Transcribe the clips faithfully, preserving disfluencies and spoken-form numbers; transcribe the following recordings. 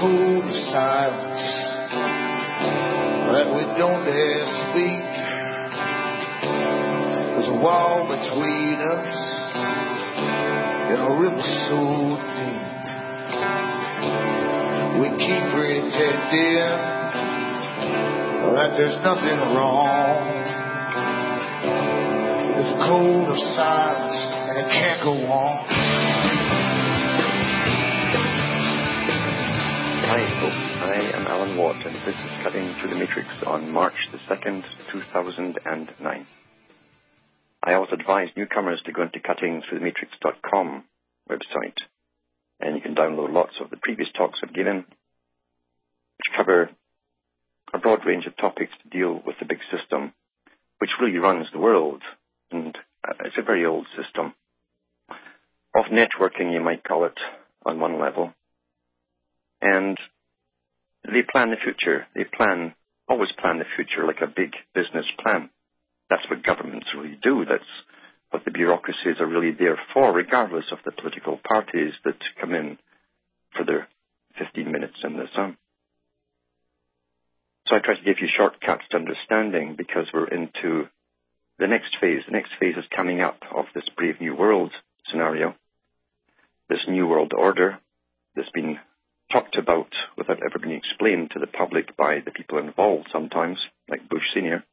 code of silence that we don't dare speak. There's a wall between us and a river so deep. We keep pretending that there's nothing wrong. There's a code of silence and it can't go on. Hi folks, I am Alan Watt and this is Cutting Through the Matrix on March the second, two thousand nine. I always advise newcomers to go into cutting through the matrix dot com website, and you can download lots of the previous talks I've given, which cover a broad range of topics to deal with the big system, which really runs the world, and it's a very old system of networking, you might call it, on one level. And they plan the future. They plan, always plan the future like a big business plan. That's what governments really do. That's what the bureaucracies are really there for, regardless of the political parties that come in for their fifteen minutes in the sun. So I try to give you shortcuts to understanding because we're into the next phase. The next phase is coming up of this Brave New World scenario, this New World Order that's been talked about without ever being explained to the public by the people involved sometimes, like Bush Senior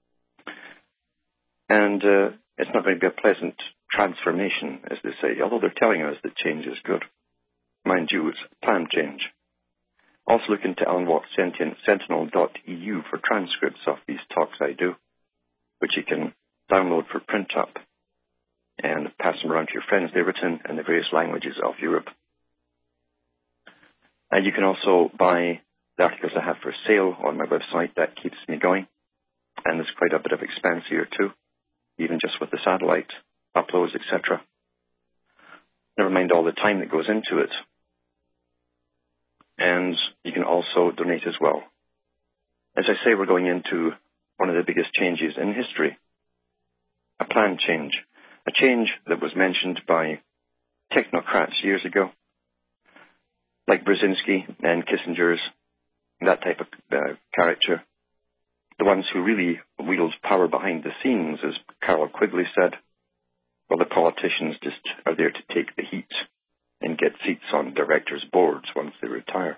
And uh, it's not going to be a pleasant transformation, as they say, although they're telling us that change is good. Mind you, it's planned change. Also look into alan watt sentinel dot e u for transcripts of these talks I do, which you can download for print up and pass them around to your friends. They're written in the various languages of Europe. And you can also buy the articles I have for sale on my website. That keeps me going. And there's quite a bit of expense here too, even just with the satellite uploads, et cetera. Never mind all the time that goes into it. And you can also donate as well. As I say, we're going into one of the biggest changes in history. A planned change. A change that was mentioned by technocrats years ago, like Brzezinski and Kissinger's, that type of uh, character. The ones who really wield power behind the scenes, as Carol Quigley said, well, the politicians just are there to take the heat and get seats on directors' boards once they retire.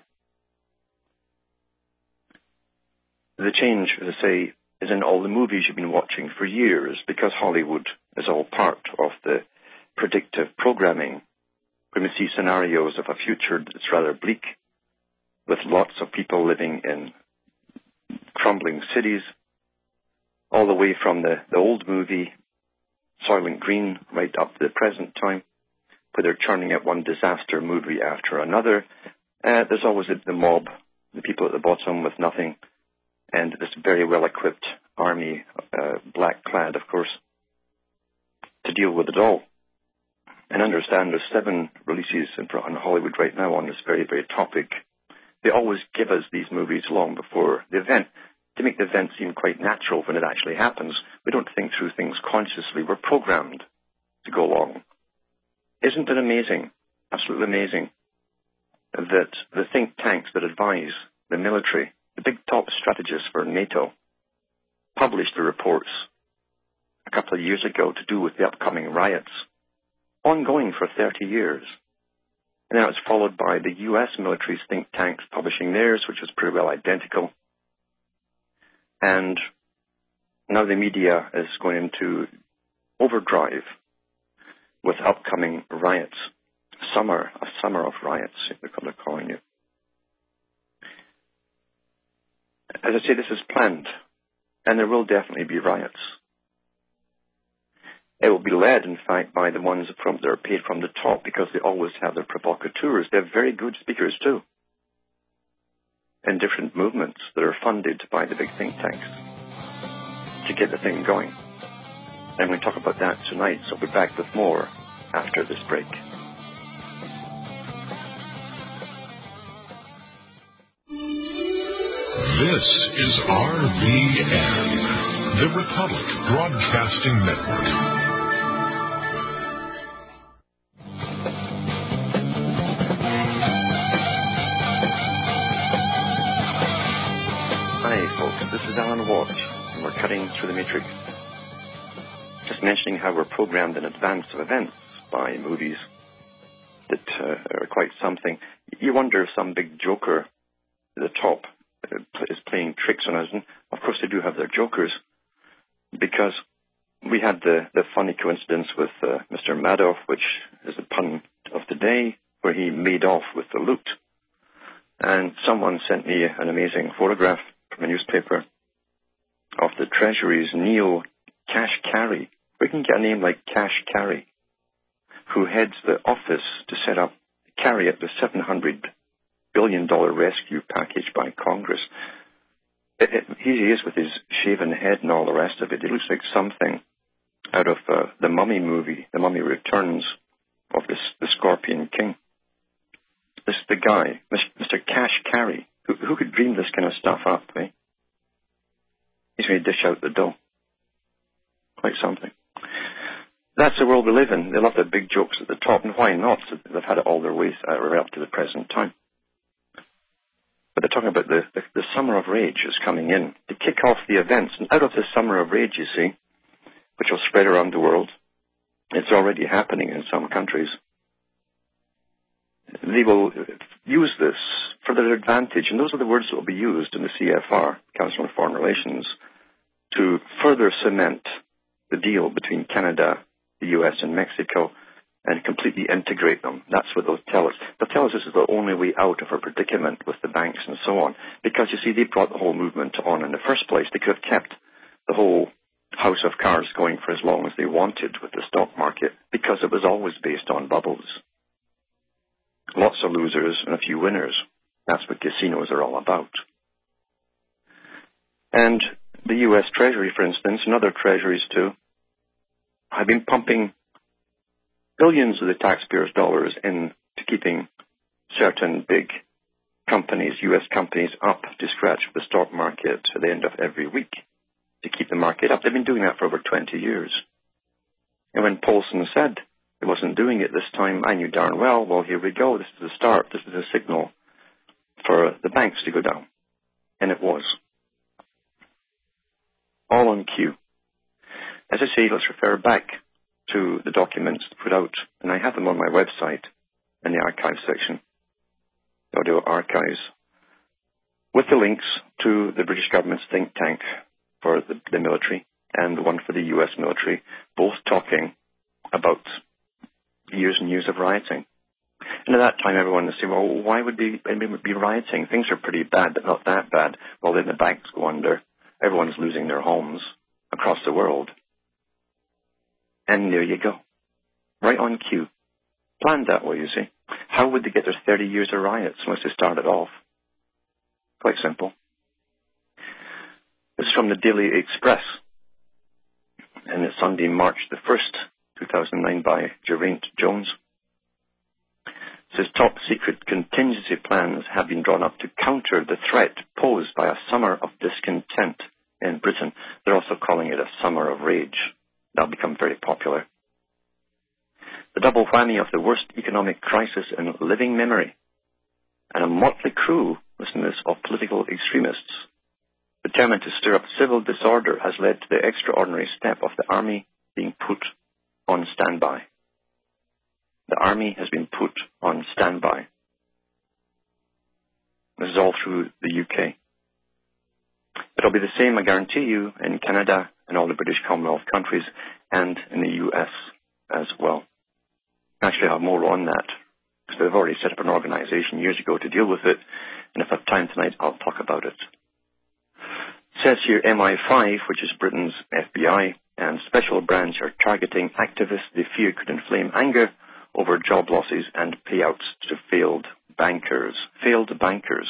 The change, as I say, is in all the movies you've been watching for years, because Hollywood is all part of the predictive programming. We're going to see scenarios of a future that's rather bleak, with lots of people living in crumbling cities, all the way from the, the old movie, Soylent Green, right up to the present time, where they're churning out one disaster movie after another. Uh, there's always the mob, the people at the bottom with nothing, and this very well-equipped army, uh, black-clad, of course, to deal with it all. And understand there's seven releases in on Hollywood right now on this very, very topic. They always give us these movies long before the event to make the event seem quite natural when it actually happens. We don't think through things consciously. We're programmed to go along. Isn't it amazing, absolutely amazing, that the think tanks that advise the military, the big top strategists for NATO, published the reports a couple of years ago to do with the upcoming riots, ongoing for thirty years. And now it's followed by the U S military's think tanks publishing theirs, which was pretty well identical. And now the media is going into overdrive with upcoming riots. Summer, a summer of riots, if they're calling it. As I say, this is planned, and there will definitely be riots. It will be led, in fact, by the ones from, that are paid from the top, because they always have their provocateurs. They're very good speakers, too, in different movements that are funded by the big think tanks to get the thing going. And we talk about that tonight, so we'll be back with more after this break. This is R B N, the Republic Broadcasting Network. cutting through the matrix. Just mentioning how we're programmed in advance of events by movies that uh, are quite something. You wonder if some big joker at the top uh, is playing tricks on us. And of course they do have their jokers, because we had the, the funny coincidence with uh, Mister Madoff, which is the pun of the day, where he made off with the loot. And someone sent me an amazing photograph from a newspaper of the Treasury's Neo Kashkari. We can get a name like Kashkari, who heads the office to set up, carry out the seven hundred billion dollars rescue package by Congress. It, it, here he is with his shaven head and all the rest of it. He looks like something out of uh, the Mummy movie, The Mummy Returns, of this, the Scorpion King. This is the guy, Mister Kashkari. Who, who could dream this kind of stuff up, eh? He's going to dish out the dough. Quite something. That's the world we live in. They love their big jokes at the top, and why not? They've had it all their way uh, right up to the present time. But they're talking about the, the, the summer of rage is coming in to kick off the events. And out of this summer of rage, you see, which will spread around the world, it's already happening in some countries. They will use this for their advantage, and those are the words that will be used in the C F R, Council on Foreign Relations, to further cement the deal between Canada, the U S, and Mexico, and completely integrate them. That's what they'll tell us. They'll tell us this is the only way out of our predicament with the banks and so on, because, you see, they brought the whole movement on in the first place. They could have kept the whole house of cards going for as long as they wanted with the stock market, because it was always based on bubbles. Lots of losers and a few winners. That's what casinos are all about. And the U S Treasury, for instance, and other treasuries too, have been pumping billions of the taxpayers' dollars into keeping certain big companies, U S companies, up to scratch with the stock market at the end of every week to keep the market up. They've been doing that for over twenty years. And when Paulson said he wasn't doing it this time, I knew darn well, well, here we go. This is the start. This is a signal for the banks to go down. And it was. All on cue. As I say, let's refer back to the documents put out, and I have them on my website in the archive section, the audio archives, with the links to the British government's think tank for the, the military and the one for the U S military, both talking about years and years of rioting. And at that time, everyone would say, well, why would be, anyone be rioting? Things are pretty bad, but not that bad. Well, then the banks go under. Everyone's losing their homes across the world. And there you go. Right on cue. Planned that way, you see. How would they get their thirty years of riots unless they started off? Quite simple. This is from the Daily Express. And it's Sunday, March the first, two thousand nine, by Geraint Jones. It says, top secret contingency plans have been drawn up to counter the threat posed by a summer of discontent in Britain. They're also calling it a summer of rage. That'll become very popular. The double whammy of the worst economic crisis in living memory and a motley crew, listen to this, of political extremists determined to stir up civil disorder has led to the extraordinary step of the army being put on standby. The army has been put on standby. This is all through the U K. It'll be the same, I guarantee you, in Canada and all the British Commonwealth countries and in the U S as well. Actually, I have more on that because they've already set up an organization years ago to deal with it, and if I have time tonight, I'll talk about it. It says here M I five, which is Britain's F B I, and special branch are targeting activists they fear could inflame anger over job losses and payouts to failed bankers. Failed bankers.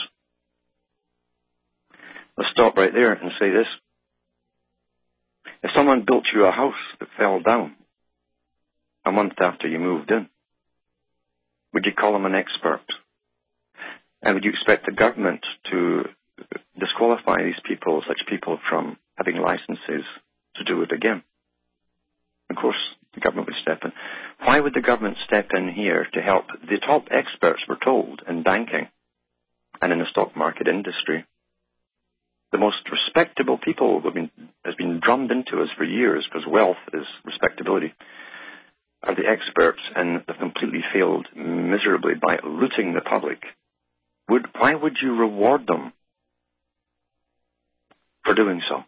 Let's stop right there and say this. If someone built you a house that fell down a month after you moved in, would you call them an expert? And would you expect the government to disqualify these people, such people, from having licenses to do it again? Of course, the government would step in. Why would the government step in here to help the top experts, we're told, in banking and in the stock market industry? The most respectable people have been, has been drummed into us for years, because wealth is respectability, are the experts, and have completely failed miserably by looting the public. Would, why would you reward them for doing so?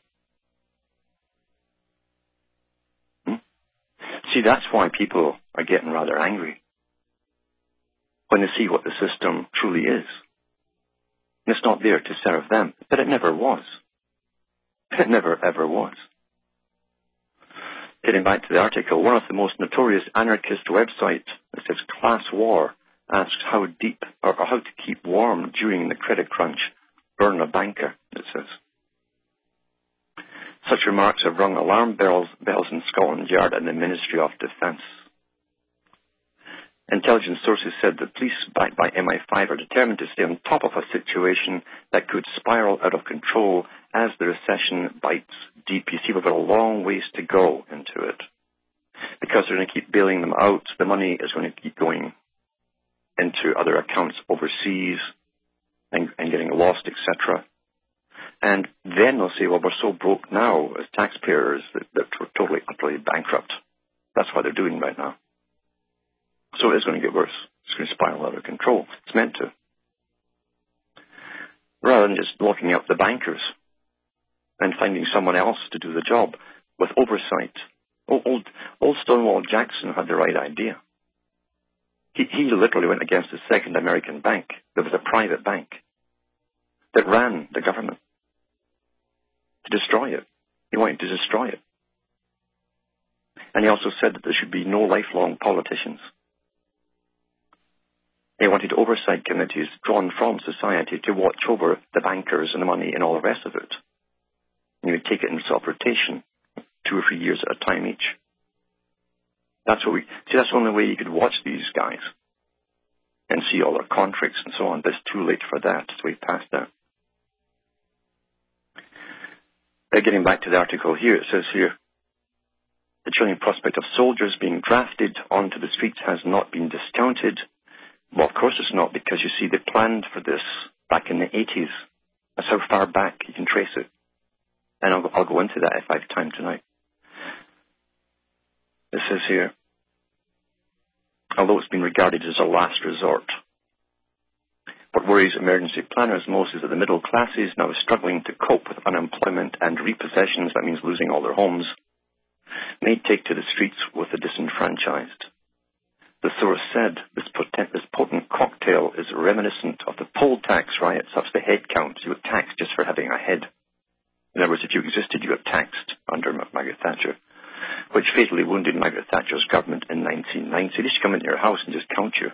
Hmm? See, that's why people are getting rather angry when they see what the system truly is. And it's not there to serve them, but it never was. It never, ever was. Getting back to the article, one of the most notorious anarchist websites that says Class War asks how deep or how to keep warm during the credit crunch. Burn a banker, it says. Such remarks have rung alarm bells, bells in Scotland Yard and the Ministry of Defence. Intelligence sources said that police backed by M I five are determined to stay on top of a situation that could spiral out of control as the recession bites deep. You see, we've got a long ways to go into it. Because they're going to keep bailing them out, the money is going to keep going into other accounts overseas and, and getting lost, et cetera. And then they'll say, well, we're so broke now as taxpayers that, that we're totally, utterly bankrupt. That's what they're doing right now. So it's going to get worse. It's going to spiral out of control. It's meant to. Rather than just locking up the bankers and finding someone else to do the job with oversight. Old, old, old Stonewall Jackson had the right idea. He, he literally went against the Second American Bank. There was a private bank that ran the government to destroy it. He wanted to destroy it. And he also said that there should be no lifelong politicians. They wanted oversight committees drawn from society to watch over the bankers and the money and all the rest of it. And you would take it in self-rotation, two or three years at a time each. That's what we see. That's the only way you could watch these guys and see all their contracts and so on. But it's too late for that. So we've passed that. Uh, getting back to the article here, it says here, the chilling prospect of soldiers being drafted onto the streets has not been discounted. Well, of course it's not, because you see, they planned for this back in the eighties. That's how far back you can trace it. And I'll, I'll go into that if I have time tonight. It says here, although it's been regarded as a last resort, what worries emergency planners most is that the middle classes, now struggling to cope with unemployment and repossessions, that means losing all their homes, may take to the streets with the disenfranchised. The source said this potent, this potent cocktail is reminiscent of the poll tax riots. That's the head count. You were taxed just for having a head. In other words, if you existed, you were taxed under Margaret Thatcher, which fatally wounded Margaret Thatcher's government in nineteen ninety. They used to come into your house and just count you.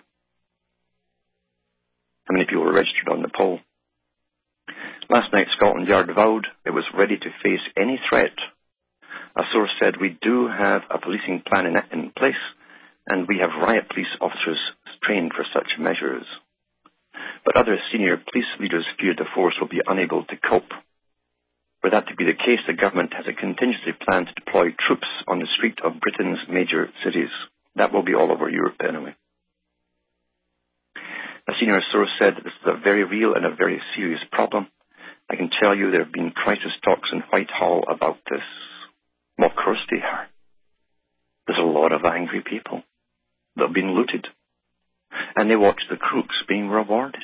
How many people were registered on the poll? Last night, Scotland Yard vowed it was ready to face any threat. A source said, we do have a policing plan in, in place, and we have riot police officers trained for such measures. But other senior police leaders fear the force will be unable to cope. Were that to be the case, the government has a contingency plan to deploy troops on the street of Britain's major cities. That will be all over Europe anyway. A senior source said that this is a very real and a very serious problem. I can tell you there have been crisis talks in Whitehall about this. Well, of course they are. There's a lot of angry people that have been looted. And they watch the crooks being rewarded.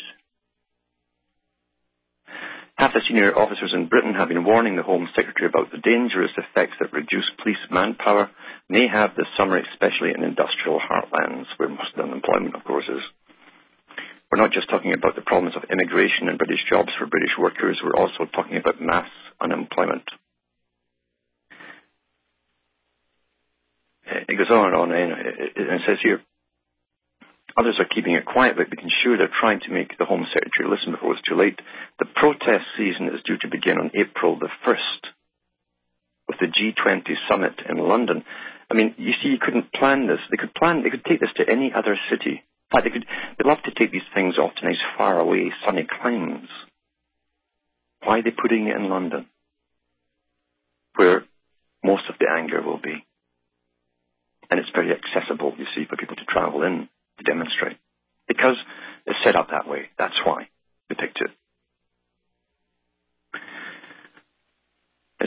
Half the senior officers in Britain have been warning the Home Secretary about the dangerous effects that reduced police manpower may have this summer, especially in industrial heartlands, where most of the unemployment, of course, is. We're not just talking about the problems of immigration and British jobs for British workers, we're also talking about mass unemployment. It goes on and on, and it says here, others are keeping it quiet, but we can sure they're trying to make the Home Secretary listen before it's too late. The protest season is due to begin on April the first with the G twenty summit in London. I mean, you see, you couldn't plan this. They could plan, they could take this to any other city. In fact, they could, they'd love to take these things off to nice far away sunny climes. Why are they putting it in London, where most of the anger will be? And it's very accessible, you see, for people to travel in to demonstrate. Because it's set up that way. That's why they picked it.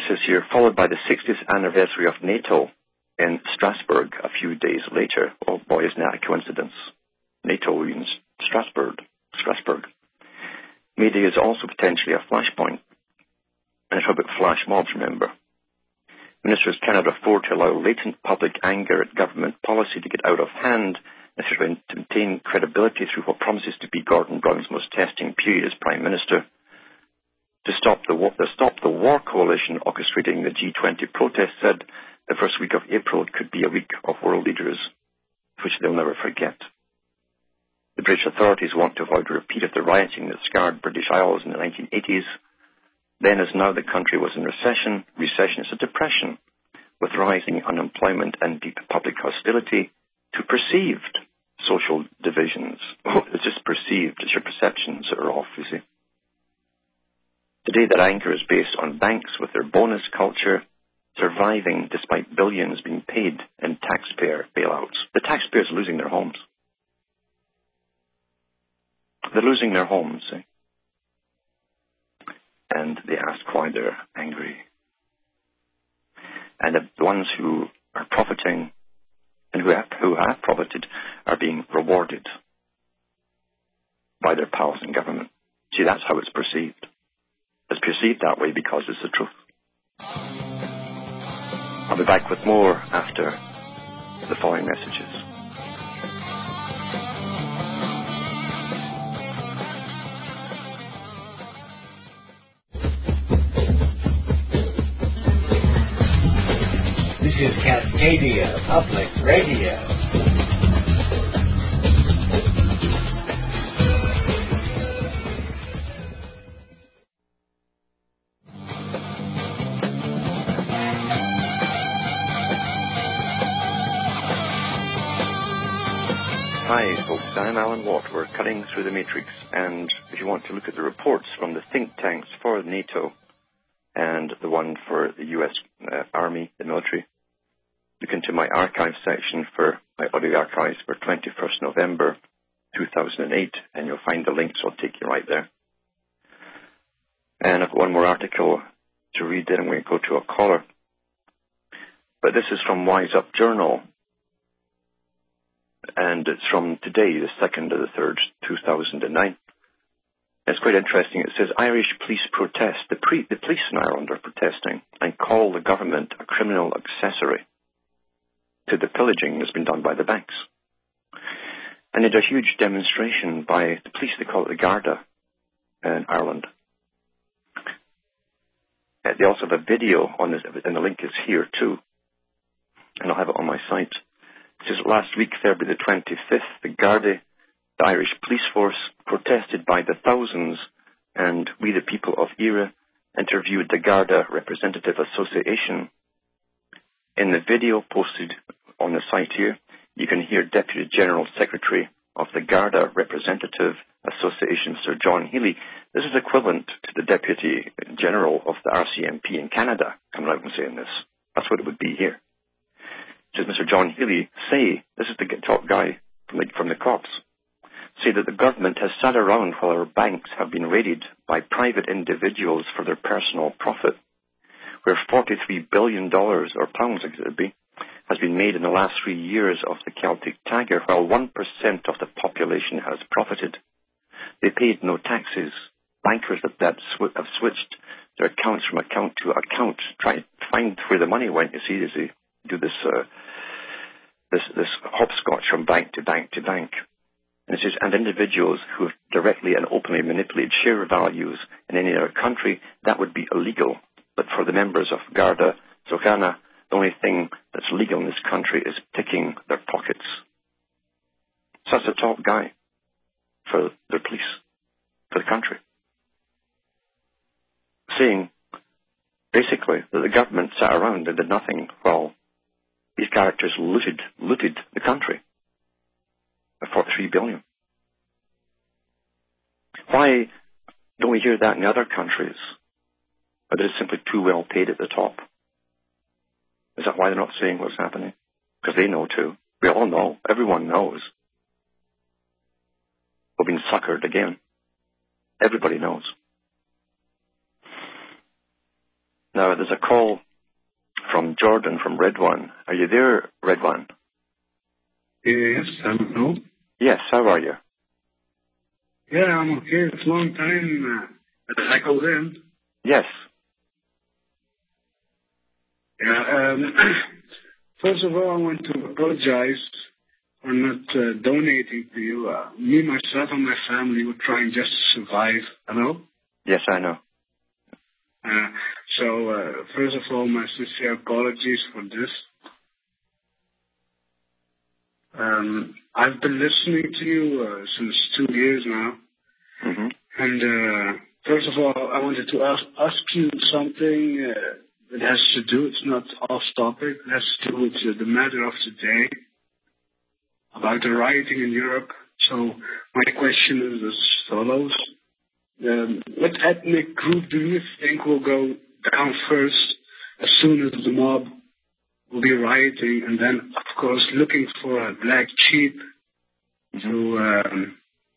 It says here, followed by the sixtieth anniversary of NATO in Strasbourg a few days later. Oh boy, isn't that a coincidence? NATO in Strasbourg. Strasbourg. May Day is also potentially a flashpoint. And it's about flash mobs, remember. Ministers cannot afford to allow latent public anger at government policy to get out of hand necessary to maintain credibility through what promises to be Gordon Brown's most testing period as Prime Minister. To stop the war, the Stop the War coalition orchestrating the G twenty protest said the first week of April could be a week of world leaders, which they'll never forget. The British authorities want to avoid a repeat of the rioting that scarred British Isles in the nineteen eighties. Then as now the country was in recession, recession is a depression, with rising unemployment and deep public hostility to perceived social divisions. Oh, it's just perceived, it's your perceptions that are off, you see. Today that anger is based on banks with their bonus culture surviving despite billions being paid in taxpayer bailouts. The taxpayers are losing their homes. They're losing their homes, see? And they ask why they're angry. And the ones who are profiting and who have, who have profited are being rewarded by their pals in government. See, that's how it's perceived. It's perceived that way because it's the truth. I'll be back with more after the following messages. This is Cascadia Public Radio. Hi folks, I'm Alan Watt. We're cutting through the matrix, and if you want to look at the reports from the think tanks for NATO and the one for the U S uh, Army, the military, look into my archive section for my audio archives for twenty-first November two thousand eight, and you'll find the links. I'll take you right there. And I've got one more article to read, then I'm going to go to a caller. But this is from Wise Up Journal, and it's from today, the second of the third, two thousand nine. It's quite interesting. It says, Irish police protest. The, pre- the police in Ireland are protesting and call the government a criminal accessory to the pillaging that's been done by the banks. And they did a huge demonstration by the police, they call it the Garda in Ireland. Uh, they also have a video on this, and the link is here too, and I'll have it on my site. It says, last week, February the twenty-fifth, the Garda, the Irish police force, protested by the thousands, and we, the people of Era, interviewed the Garda Representative Association. In the video posted on the site here, you can hear Deputy General Secretary of the Garda Representative Association, Sir John Healy. This is equivalent to the Deputy General of the R C M P in Canada coming out and saying this. That's what it would be here. Says Mister John Healy, say, this is the top guy from the, from the cops, say that the government has sat around while our banks have been raided by private individuals for their personal profit, where forty-three billion dollars, or pounds I guess it would be, has been made in the last three years of the Celtic Tiger, while one percent of the population has profited. They paid no taxes. Bankers that, that sw- have switched their accounts from account to account, trying to find where the money went, you see, as they do this, uh, this, this hopscotch from bank to bank to bank. And it says, and individuals who have directly and openly manipulated share values in any other country, that would be illegal. But for the members of Garda Síochána, the only thing that's legal in this country is picking their pockets. So that's the top guy for their police, for the country, saying basically that the government sat around and did nothing while these characters looted, looted the country by forty-three billion. Why don't we hear that in the other countries? Or they're simply too well paid at the top? Is that why they're not saying what's happening? Because they know too. We all know. Everyone knows. We're being suckered again. Everybody knows. Now, there's a call from Jordan from Redwan. Are you there, Redwan? Yes, hello. Yes, how are you? Yeah, I'm okay. It's a long time uh, that I called in. Yes. Yeah, um, first of all, I want to apologize for not uh, donating to you. Uh, me, myself, and my family were trying just to survive, you know? Yes, I know. Uh, so, uh, first of all, my sincere apologies for this. Um, I've been listening to you uh, since two years now. Mm-hmm. And uh, first of all, I wanted to ask, ask you something uh, that has to do, it's not off topic, it has to do with uh, the matter of today about the rioting in Europe. So my question is as follows. Um, what ethnic group do you think will go down first as soon as the mob will be rioting, and then, of course, looking for a black sheep mm-hmm. to, um,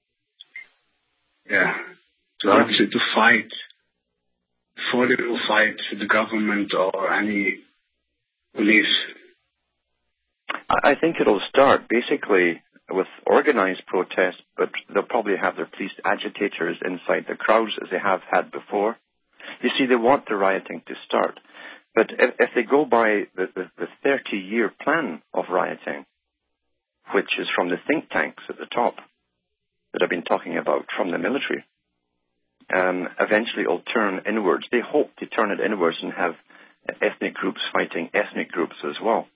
yeah, to actually to fight before they will fight the government or any police? I think it'll start basically with organized protest, but they'll probably have their police agitators inside the crowds as they have had before. You see, they want the rioting to start. But if, if they go by the, the, the thirty-year plan of rioting, which is from the think tanks at the top that I've been talking about, from the military, um, eventually it'll turn inwards. They hope to turn it inwards and have ethnic groups fighting ethnic groups as well.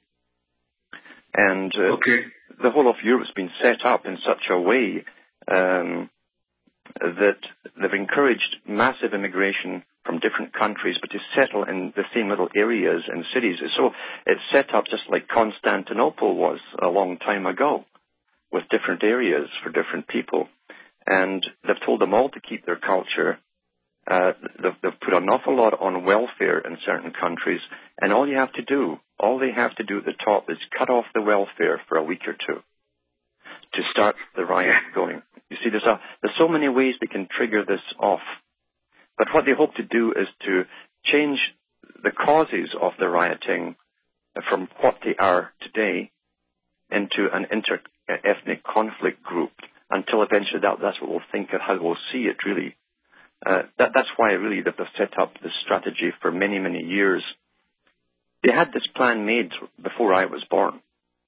And uh, okay. the whole of Europe's been set up in such a way um, that they've encouraged massive immigration from different countries, but to settle in the same little areas and cities. So it's set up just like Constantinople was a long time ago, with different areas for different people. And they've told them all to keep their culture. Uh, they've, they've put an awful lot on welfare in certain countries, and all you have to do, all they have to do at the top is cut off the welfare for a week or two to start the riot going. You see, there's, a, there's so many ways they can trigger this off. But what they hope to do is to change the causes of the rioting from what they are today into an inter-ethnic conflict group until eventually that, that's what we'll think of, how we'll see it really. Uh, that, that's why really that they've set up this strategy for many, many years. They had this plan made before I was born.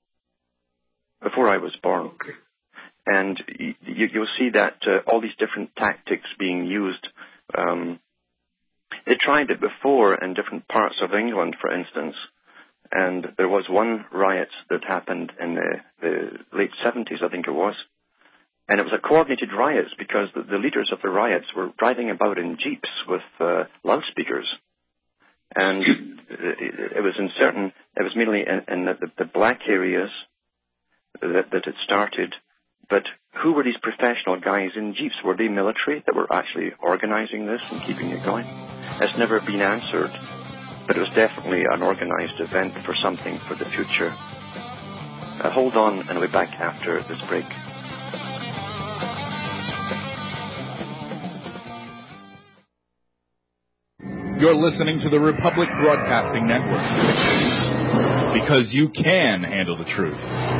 Before I was born. Okay. And you, you'll see that uh, all these different tactics being used. Um, they tried it before in different parts of England, for instance. And there was one riot that happened in the, the late seventies, I think it was. And it was a coordinated riot because the, the leaders of the riots were driving about in jeeps with uh, loudspeakers. And it, it was in certain, it was mainly in, in the, the black areas that, that it started. But who were these professional guys in jeeps? Were they military that were actually organizing this and keeping it going? It's never been answered. But it was definitely an organized event for something for the future. Uh, hold on, and I'll be back after this break. You're listening to the Republic Broadcasting Network. Because you can handle the truth.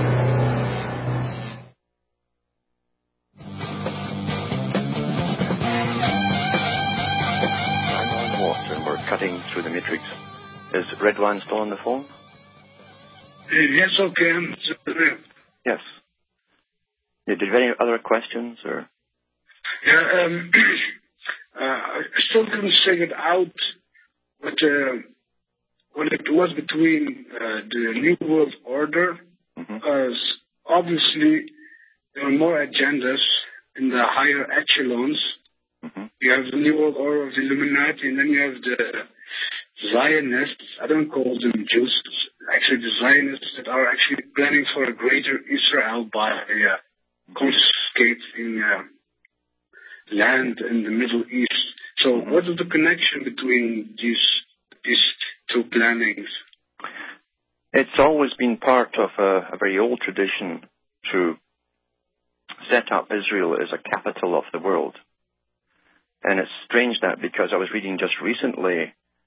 I'm on water, and we're cutting through the matrix. Is Redwan still on the phone? Yes, okay. I'm yes. Yeah, did you have any other questions? Or? Yeah, um, uh, I still didn't figure out what, uh, what it was between uh, the New World Order, mm-hmm. because obviously there are more agendas in the higher echelons. Mm-hmm. You have the New World Order of the Illuminati, and then you have the Zionists. I don't call them Jews. Actually, the Zionists that are actually planning for a greater Israel by uh, confiscating uh, land in the Middle East. So, mm-hmm. what is the connection between these these two plannings? It's always been part of a, a very old tradition to set up Israel as a capital of the world. And it's strange that because I was reading just recently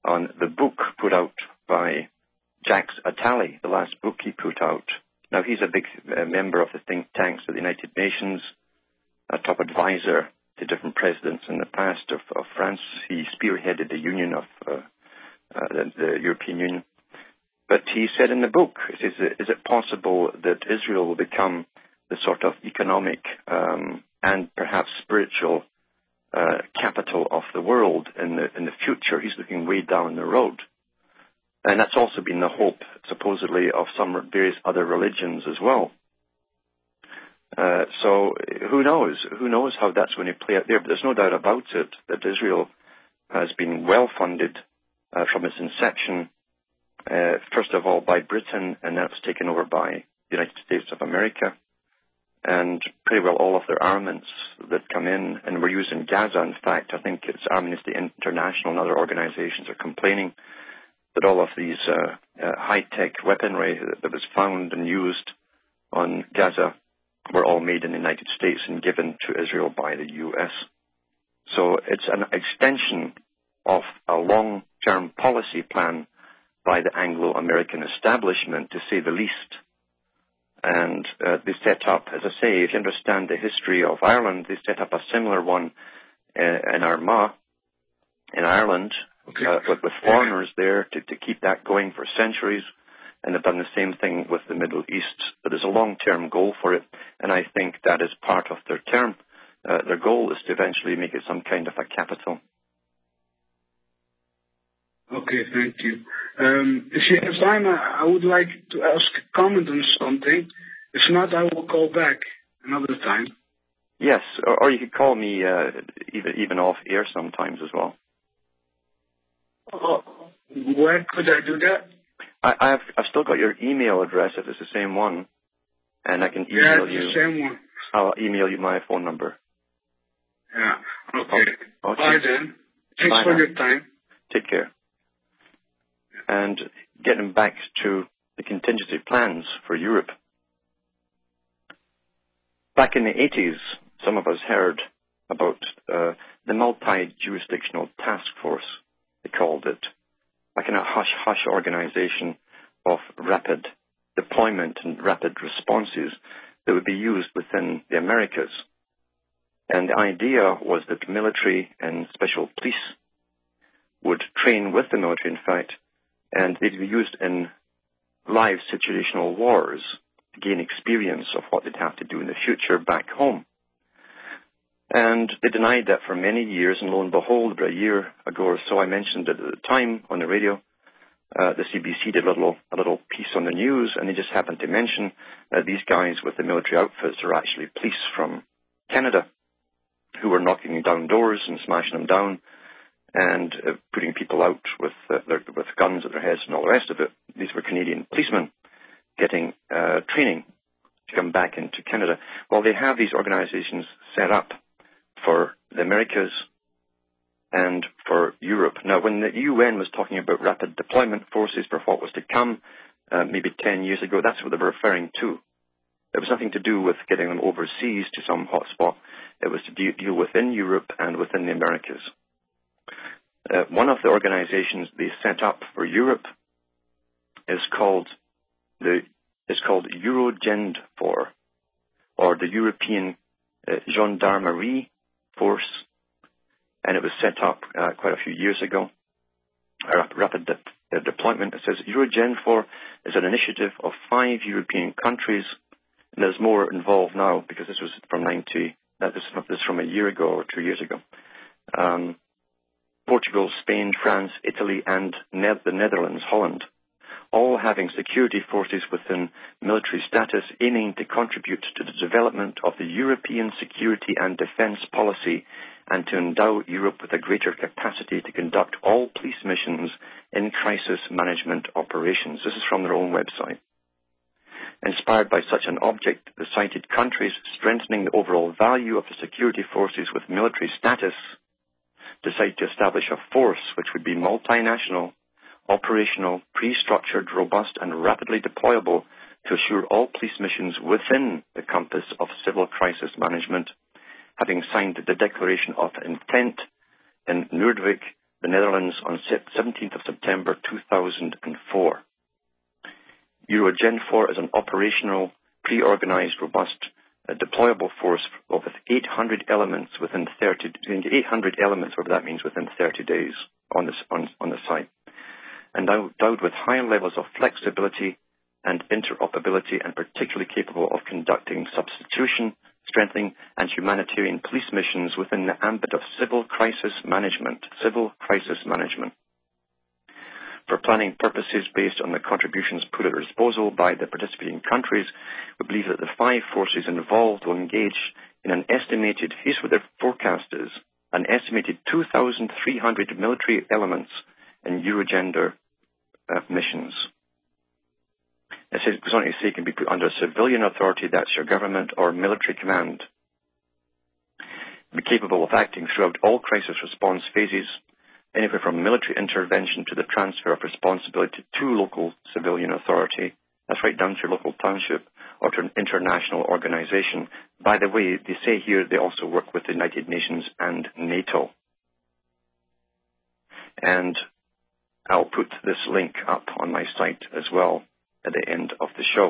on the book put out by Jacques Attali, the last book he put out. Now, he's a big uh, member of the think tanks of the United Nations, a top advisor to different presidents in the past of, of France. He spearheaded the Union of uh, uh, the, the European Union. But he said in the book, it is, is it possible that Israel will become the sort of economic um, and perhaps spiritual uh, capital of the world in the in the future? He's looking way down the road. And that's also been the hope, supposedly, of some various other religions as well. Uh, so who knows? Who knows how that's going to play out there? But there's no doubt about it that Israel has been well funded uh, from its inception, uh, first of all by Britain, and that's taken over by the United States of America. And pretty well all of their armaments that come in and were used in Gaza. In fact, I think it's Amnesty International and other organizations are complaining that all of these uh, uh, high-tech weaponry that, that was found and used on Gaza were all made in the United States and given to Israel by the U S. So it's an extension of a long-term policy plan by the Anglo-American establishment, to say the least. And uh, they set up, as I say, if you understand the history of Ireland, they set up a similar one uh, in Armagh, in Ireland, okay. uh, with, with foreigners there to, to keep that going for centuries. And they've done the same thing with the Middle East. But there's a long-term goal for it, and I think that is part of their term. Uh, their goal is to eventually make it some kind of a capital. Okay, thank you. Um, if you have time, I, I would like to ask a comment on something. If not, I will call back another time. Yes, or, or you could call me uh, even even off air sometimes as well. Oh, where could I do that? I, I've I've still got your email address if it's the same one, and I can email yeah, it's you. the same one. I'll email you my phone number. Yeah. Okay. okay. Bye then. Thanks Bye for now. your time. Take care. And getting back to the contingency plans for Europe. Back in the eighties, some of us heard about uh, the multi-jurisdictional task force, they called it, a kind of hush-hush organization of rapid deployment and rapid responses that would be used within the Americas. And the idea was that military and special police would train with the military, in fact, and they'd be used in live situational wars to gain experience of what they'd have to do in the future back home. And they denied that for many years, and lo and behold, about a year ago or so, I mentioned it at the time on the radio, uh, the C B C did a little, a little piece on the news, and they just happened to mention that these guys with the military outfits are actually police from Canada who were knocking down doors and smashing them down and uh, putting people out with uh, their, with guns at their heads and all the rest of it. These were Canadian policemen getting uh, training to come back into Canada. Well, they have these organizations set up for the Americas and for Europe. Now, when the U N was talking about rapid deployment forces for what was to come, uh, maybe ten years ago, that's what they were referring to. It was nothing to do with getting them overseas to some hotspot. It was to de- deal within Europe and within the Americas. Uh, one of the organizations they set up for Europe is called the is called Eurogendfor, or the European uh, Gendarmerie Force, and it was set up uh, quite a few years ago. A rapid de- uh, deployment. It says Eurogendfor is an initiative of five European countries, and there's more involved now because this was from ninety. Uh, this, this is from a year ago or two years ago. Um, Portugal, Spain, France, Italy, and ne- the Netherlands, Holland, all having security forces within military status aiming to contribute to the development of the European security and defence policy and to endow Europe with a greater capacity to conduct all police missions in crisis management operations. This is from their own website. Inspired by such an object, the cited countries, strengthening the overall value of the security forces with military status, decide to establish a force which would be multinational, operational, pre-structured, robust, and rapidly deployable to assure all police missions within the compass of civil crisis management, having signed the Declaration of Intent in Nordwijk, the the Netherlands on seventeenth of September two thousand four. Eurogen four is an operational, pre-organized, robust, uh, deployable force of eight hundred elements within thirty, eight hundred elements, whatever that means, within thirty days on, this, on, on the site, and endowed with high levels of flexibility and interoperability, and particularly capable of conducting substitution, strengthening, and humanitarian police missions within the ambit of civil crisis management. Civil crisis management. For planning purposes, based on the contributions put at their disposal by the participating countries, we believe that the five forces involved will engage in an estimated, here's what their forecast is, an estimated two thousand three hundred military elements in Eurogender uh, missions. It says, goes on to say, can be put under civilian authority, that's your government or military command. Be capable of acting throughout all crisis response phases, anywhere from military intervention to the transfer of responsibility to local civilian authority. That's right down to your local township or to an international organization. By the way, they say here they also work with the United Nations and NATO. And I'll put this link up on my site as well at the end of the show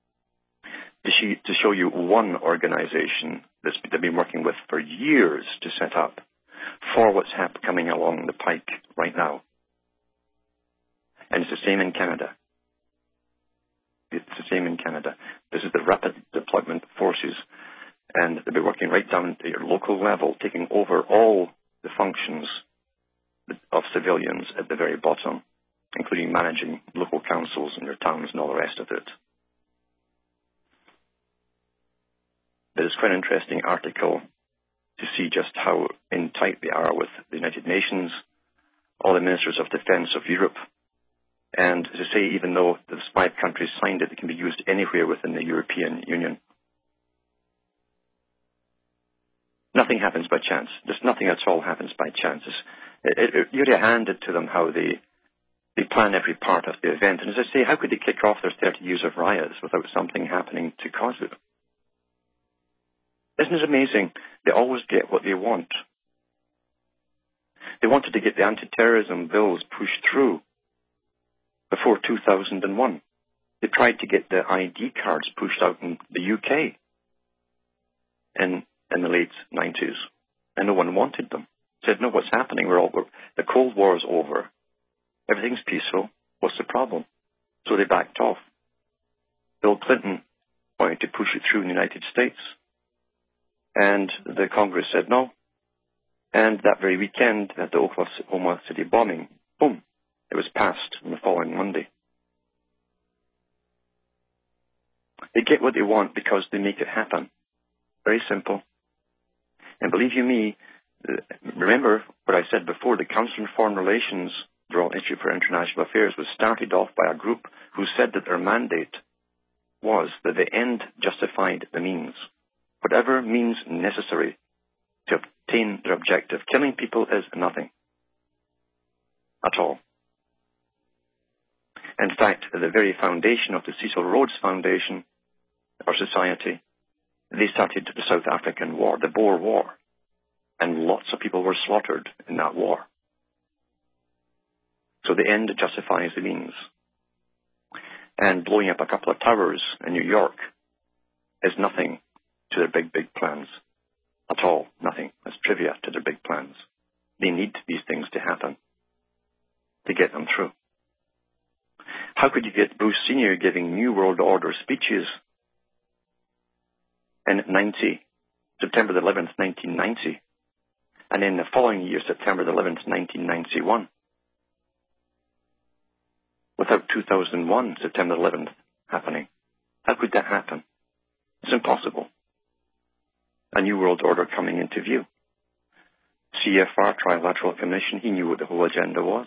to show you one organization that's they've been working with for years to set up for what's hap- coming along the pike right now. And it's the same in Canada. It's the same in Canada. This is the Rapid Deployment Forces, and they'll be working right down to your local level, taking over all the functions of civilians at the very bottom, including managing local councils in your towns and all the rest of it. But it's quite an interesting article to see just how in tight they are with the United Nations, all the ministers of defense of Europe, and to say even though the five countries signed it, it can be used anywhere within the European Union. Nothing happens by chance. Just nothing at all happens by chance. It, it, it, you already handed to them how they They plan every part of the event. And as I say, how could they kick off their thirty years of riots without something happening to cause it? Isn't it amazing? They always get what they want. They wanted to get the anti-terrorism bills pushed through before two thousand one. They tried to get the I D cards pushed out in the U K in, in the late nineties. And no one wanted them. Said, no, what's happening? We're all, we're, the Cold War is over. Everything's peaceful. What's the problem? So they backed off. Bill Clinton wanted to push it through in the United States. And the Congress said no. And that very weekend, at the Oklahoma City bombing, boom, it was passed on the following Monday. They get what they want because they make it happen. Very simple. And believe you me, remember what I said before, the Council on Foreign Relations, the Royal Institute for International Affairs, was started off by a group who said that their mandate was that the end justified the means. Whatever means necessary to obtain their objective. Killing people is nothing at all. In fact, at the very foundation of the Cecil Rhodes Foundation, our society, they started the South African War, the Boer War, and lots of people were slaughtered in that war. So the end justifies the means. And blowing up a couple of towers in New York is nothing to their big, big plans. At all, nothing. It's trivia to their big plans. They need these things to happen to get them through. How could you get Bruce Senior giving New World Order speeches in ninety, September the eleventh, nineteen ninety, and in the following year, September the eleventh, nineteen ninety-one, without two thousand one, September eleventh, happening? How could that happen? It's impossible. A New World Order coming into view. C F R, Trilateral Commission, he knew what the whole agenda was.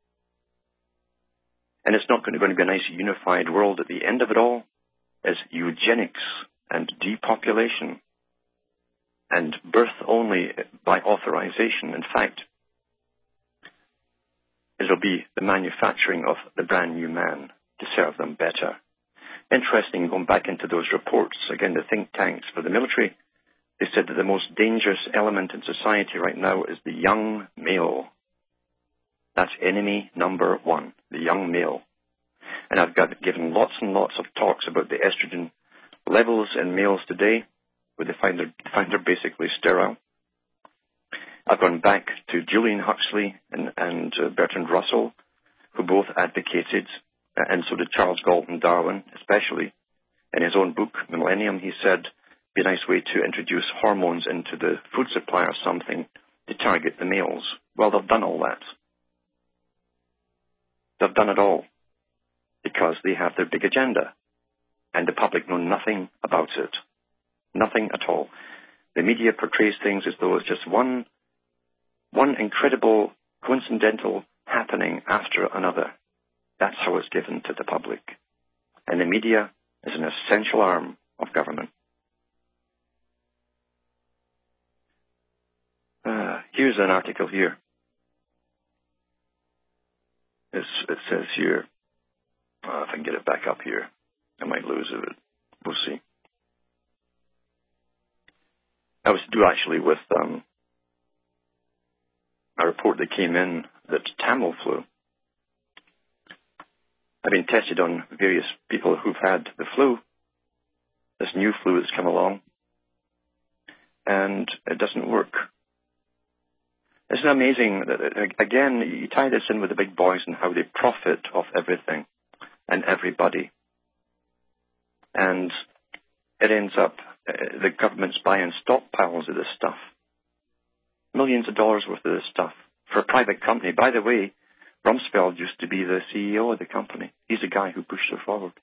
And it's not going to, going to be a nice unified world at the end of it all, as eugenics and depopulation and birth only by authorization. In fact, it'll be the manufacturing of the brand new man to serve them better. Interesting, going back into those reports, again, the think tanks for the military, they said that the most dangerous element in society right now is the young male. That's enemy number one, the young male. And I've got, given lots and lots of talks about the estrogen levels in males today, where they find they're, find they're basically sterile. I've gone back to Julian Huxley and, and uh, Bertrand Russell, who both advocated, uh, and so did Charles Galton Darwin, especially. In his own book, Millennium, he said, it'd be a nice way to introduce hormones into the food supply or something to target the males. Well, they've done all that. They've done it all because they have their big agenda, and the public know nothing about it. Nothing at all. The media portrays things as though it's just one, one incredible, coincidental happening after another. That's how it's given to the public. And the media is an essential arm of government. Uh, here's an article here. It's, it says here, uh, if I can get it back up here, I might lose it. We'll see. I was to do actually with um, a report that came in that Tamiflu had been tested on various people who've had the flu, this new flu that's come along, and it doesn't work. Isn't it amazing that, again, you tie this in with the big boys and how they profit off everything and everybody. And it ends up, uh, the government's buying stockpiles of this stuff. Millions of dollars worth of this stuff for a private company. By the way, Rumsfeld used to be the C E O of the company. He's the guy who pushed it forward.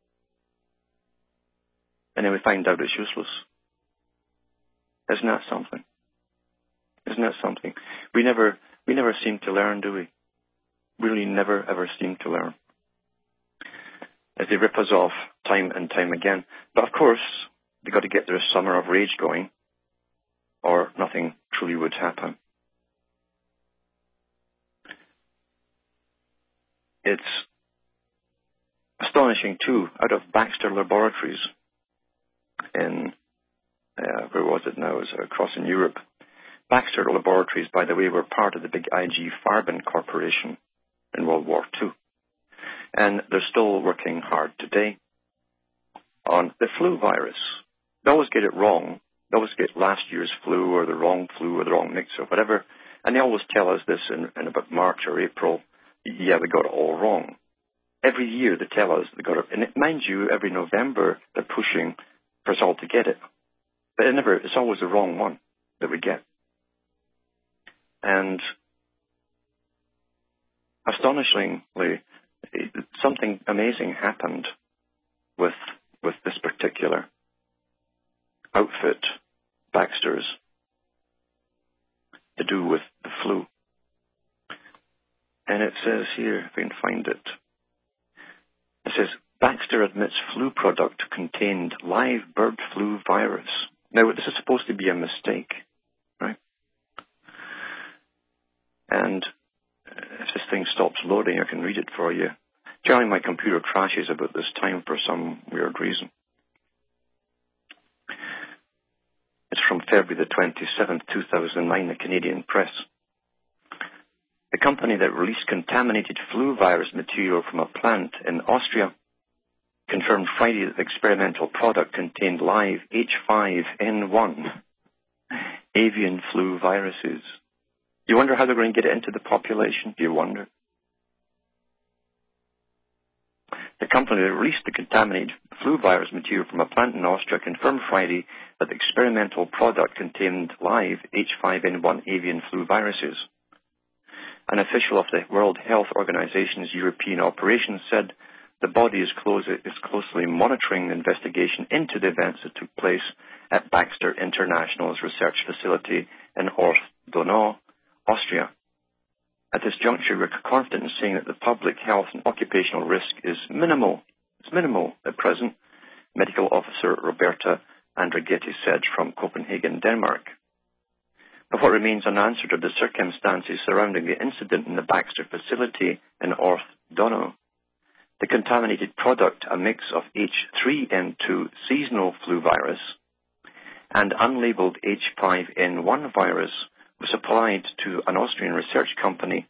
And then we find out it's useless. Isn't that something? Isn't that something? We never, we never seem to learn, do we? We really never, ever seem to learn. As they rip us off time and time again. But of course, they've got to get their summer of rage going, or nothing truly would happen. It's astonishing, too, out of Baxter Laboratories in, uh, where was it now? It was across in Europe. Baxter Laboratories, by the way, were part of the big I G Farben Corporation in World War Two. And they're still working hard today on the flu virus. They always get it wrong. They always get last year's flu or the wrong flu or the wrong mix or whatever. And they always tell us this in, in about March or April. Yeah, we got it all wrong. Every year they tell us they got it. And mind you, every November they're pushing for us all to get it. But it never, it's always the wrong one that we get. And astonishingly, something amazing happened with with this particular outfit, Baxter's, to do with the flu. And it says here, if I can find it, it says, Baxter admits flu product contained live bird flu virus. Now, this is supposed to be a mistake, right? And if this thing stops loading, I can read it for you. Generally, my computer crashes about this time for some weird reason. It's from February the twenty-seventh, two thousand nine, the Canadian Press. The company that released contaminated flu virus material from a plant in Austria confirmed Friday that the experimental product contained live H five N one avian flu viruses. You wonder how they're going to get it into the population? Do you wonder? The company that released the contaminated flu virus material from a plant in Austria confirmed Friday that the experimental product contained live H five N one avian flu viruses. An official of the World Health Organization's European operations said the body is, close, is closely monitoring the investigation into the events that took place at Baxter International's research facility in Orth-Donau, Austria. At this juncture, we're confident in saying that the public health and occupational risk is minimal. It's minimal at present, Medical Officer Roberta Andrighetti said from Copenhagen, Denmark. But what remains unanswered are the circumstances surrounding the incident in the Baxter facility in Orth-Donau. The contaminated product, a mix of H three N two seasonal flu virus and unlabeled H five N one virus, was supplied to an Austrian research company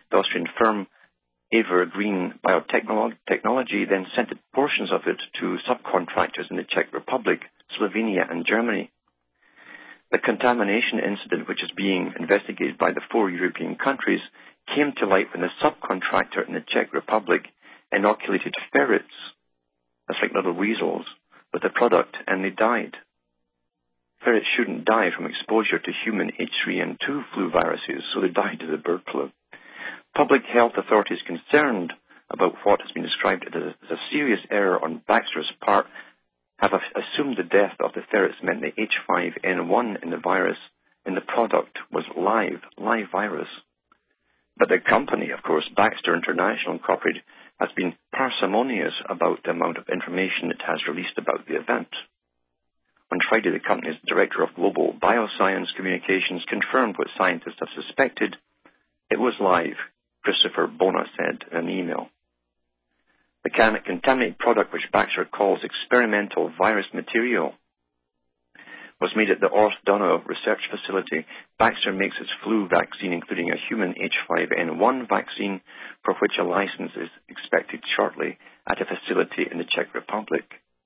The Austrian firm Evergreen Biotechnology then sent portions of it to subcontractors in the Czech Republic, Slovenia, and Germany. The contamination incident, which is being investigated by the four European countries, came to light when the subcontractor in the Czech Republic inoculated ferrets, that's like little weasels, with the product, and they died. Ferrets shouldn't die from exposure to human H three N two flu viruses, so they died of the bird flu. Public health authorities concerned about what has been described as a serious error on Baxter's part have assumed the death of the ferrets meant the H five N one in the virus in the product was live, live virus. But the company, of course, Baxter International Incorporated, has been parsimonious about the amount of information it has released about the event. On Friday, the company's Director of Global Bioscience Communications confirmed what scientists have suspected. It was live, Christopher Bona said in an email. The contaminated product, which Baxter calls experimental virus material, was made at the Orth-Donau Research Facility. Baxter makes its flu vaccine, including a human H five N one vaccine, for which a license is expected shortly at a facility in the Czech Republic.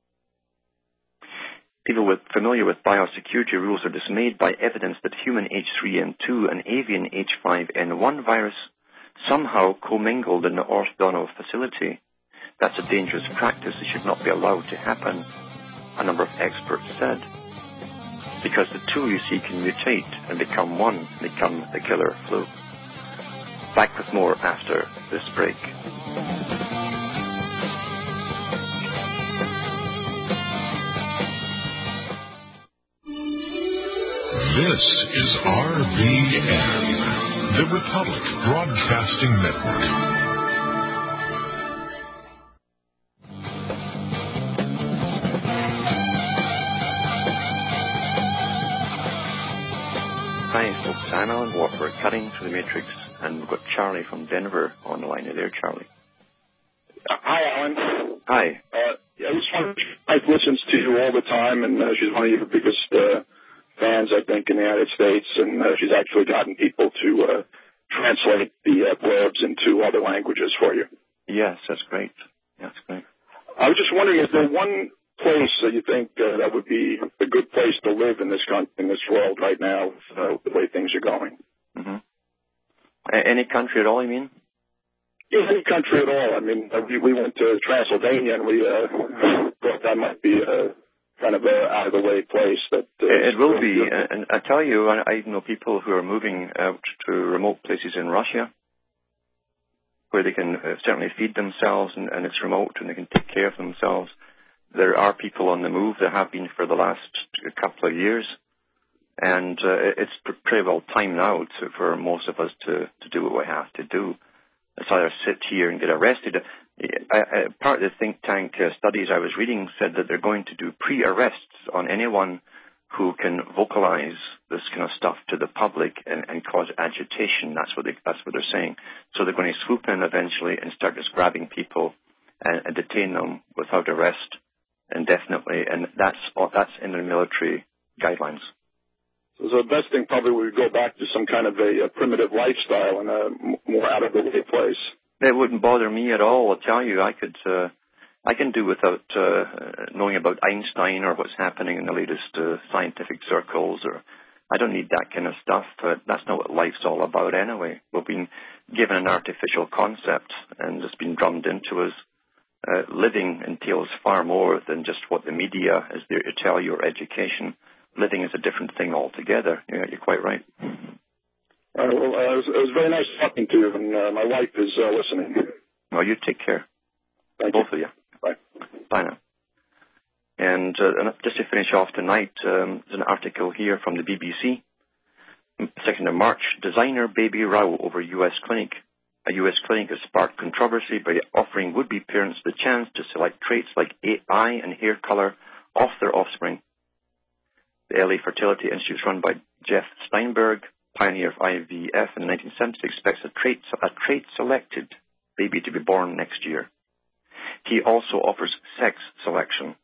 People with, familiar with biosecurity rules are dismayed by evidence that human H three N two and avian H five N one virus somehow commingled in the Orth-Donau facility. That's a dangerous practice that should not be allowed to happen, a number of experts said, because the two, you see, can mutate and become one, become the killer flu. Back with more after this break. This is R B N, the Republic Broadcasting Network. Hi, folks. I'm Alan Watt. We're cutting through the matrix, and we've got Charlie from Denver on the line. Are you there, Charlie? Uh, hi, Alan. Hi. Uh, I just wanted to, my wife listens to you all the time, and uh, she's one of your biggest uh, fans, I think, in the United States, and uh, she's actually gotten people to uh, translate the uh, blurbs into other languages for you. Yes, that's great. That's great. I was just wondering, is there one place that you think uh, that would be a good place to live in this con- in this world right now, uh, the way things are going? Mm-hmm. A- any country at all, you mean? Yeah, any country at all. I mean, uh, we, we went to Transylvania, and we uh, thought that might be a kind of a out-of-the-way place. That uh, It will be. Good. And I tell you, I, I know people who are moving out to remote places in Russia where they can uh, certainly feed themselves, and, and it's remote, and they can take care of themselves. There are people on the move. There have been for the last couple of years. And uh, it's pretty well time now to, for most of us to, to do what we have to do. It's either sit here and get arrested. I, I, part of the think tank uh, studies I was reading said that they're going to do pre-arrests on anyone who can vocalize this kind of stuff to the public and, and cause agitation. That's what, they, that's what they're saying. So they're going to swoop in eventually and start just grabbing people and, and detain them without arrest indefinitely. And that's that's in their military guidelines. So the best thing probably would go back to some kind of a, a primitive lifestyle and a more out-of-the-way place. It wouldn't bother me at all. I'll tell you, I could, uh, I can do without uh, knowing about Einstein or what's happening in the latest uh, scientific circles. Or I don't need that kind of stuff. Uh, that's not what life's all about anyway. We've been given an artificial concept, and it's been drummed into us. Uh, living entails far more than just what the media is there to tell you or education. Living is a different thing altogether. Yeah, you're quite right. Uh, well, uh, it, was, it was very nice talking to you, and uh, my wife is uh, listening. Well, you take care. Thank Both you. of you. Bye. Bye now. And uh, just to finish off tonight, um, there's an article here from the B B C. second of March, designer baby row over U S clinic. A U S clinic has sparked controversy by offering would-be parents the chance to select traits like eye and hair color off their offspring. The L A Fertility Institute, run by Jeff Steinberg, pioneer of I V F in the nineteen seventies, expects a trait, a trait-selected baby to be born next year. He also offers sex selection.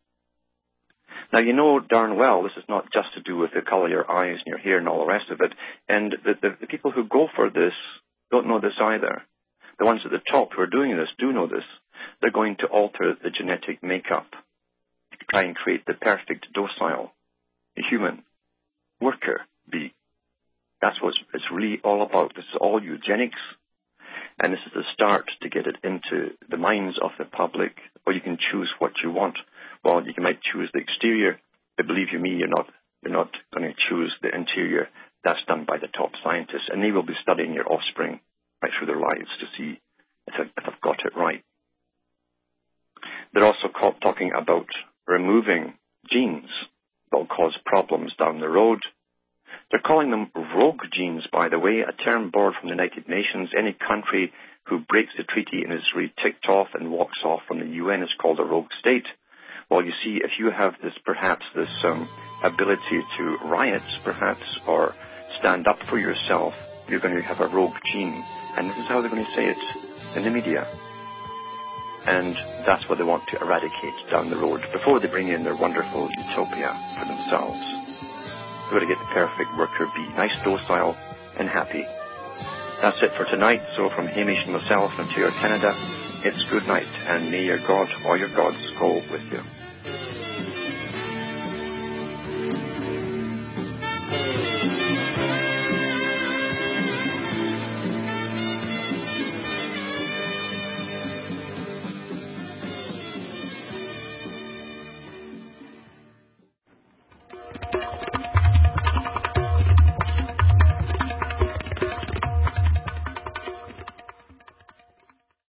Now, you know darn well this is not just to do with the color of your eyes and your hair and all the rest of it. And the, the, the people who go for this don't know this either. The ones at the top who are doing this do know this. They're going to alter the genetic makeup to try and create the perfect docile human worker bee. That's what it's really all about. This is all eugenics, and this is the start to get it into the minds of the public. Or you can choose what you want. Well, you might choose the exterior, but believe you me, you're not you're not going to choose the interior. That's done by the top scientists, and they will be studying your offspring right through their lives to see if I've, if I've got it right. They're also called, talking about removing genes that will cause problems down the road. They're calling them rogue genes, by the way, a term borrowed from the United Nations. Any country who breaks the treaty and is really ticked off and walks off from the U N is called a rogue state. Well, you see, if you have this, perhaps this um, ability to riot, perhaps, or stand up for yourself, you're going to have a rogue gene. And this is how they're going to say it in the media. And that's what they want to eradicate down the road before they bring in their wonderful utopia for themselves. They're going to get the perfect worker bee, nice, docile, and happy. That's it for tonight. So from Hamish and myself in Ontario, Canada, it's good night, and may your God or your gods go with you.